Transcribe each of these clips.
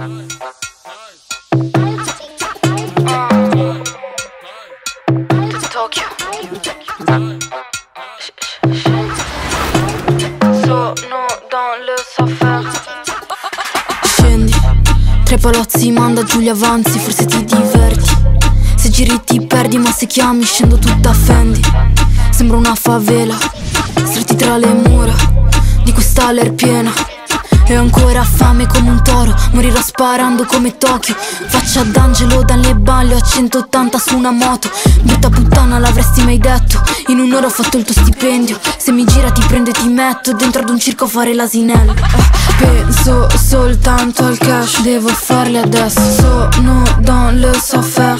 Tokyo. Sono dans le savoir. Scendi, tra i palazzi manda giù gli avanzi, forse ti diverti. Se giri ti perdi, ma se chiami scendo tutta Fendi. Sembra una favela, stretti tra le mura di quest'aler piena. E ho ancora fame come un toro, morirò sparando come Tokyo. Faccia d'angelo dalle balle, ho 180 su una moto. Brutta puttana, l'avresti mai detto? In un'ora ho fatto il tuo stipendio. Se mi gira ti prendo e ti metto dentro ad un circo a fare l'asinello. Penso soltanto al cash, devo farli adesso. Sono dans le savoir.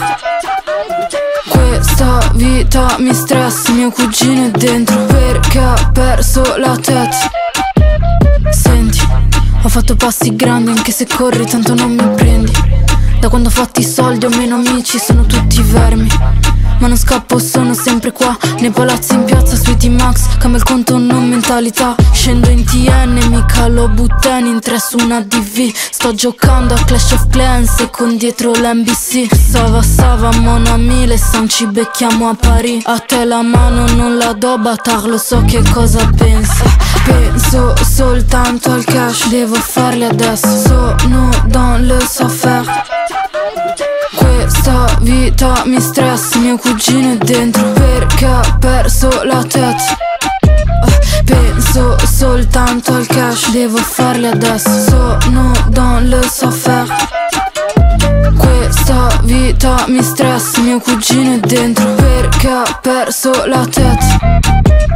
Questa vita mi stressa, mio cugino è dentro perché ha perso la testa. Senti, ho fatto passi grandi anche se corri tanto non mi prendi. Da quando ho fatto i soldi ho meno amici, sono tutti vermi. Ma non scappo, sono sempre qua, nei palazzi in piazza, sui T-Max. Cambia il conto, non mentalità. Scendo in TN, mi calo Butten in 3 su una DV. Sto giocando a Clash of Clans e con dietro l'NBC. Sava, mon ami, le San ci becchiamo a Parigi. A te la mano non la do, Batar, lo so che cosa pensi. Penso soltanto al cash, devo farli adesso. Sono dans le savoir. Questa vita mi stressa, mio cugino è dentro perché ha perso la testa. Penso soltanto al cash, devo farli adesso. Sono dans le savoir. Questa vita mi stressa, mio cugino è dentro perché ha perso la testa.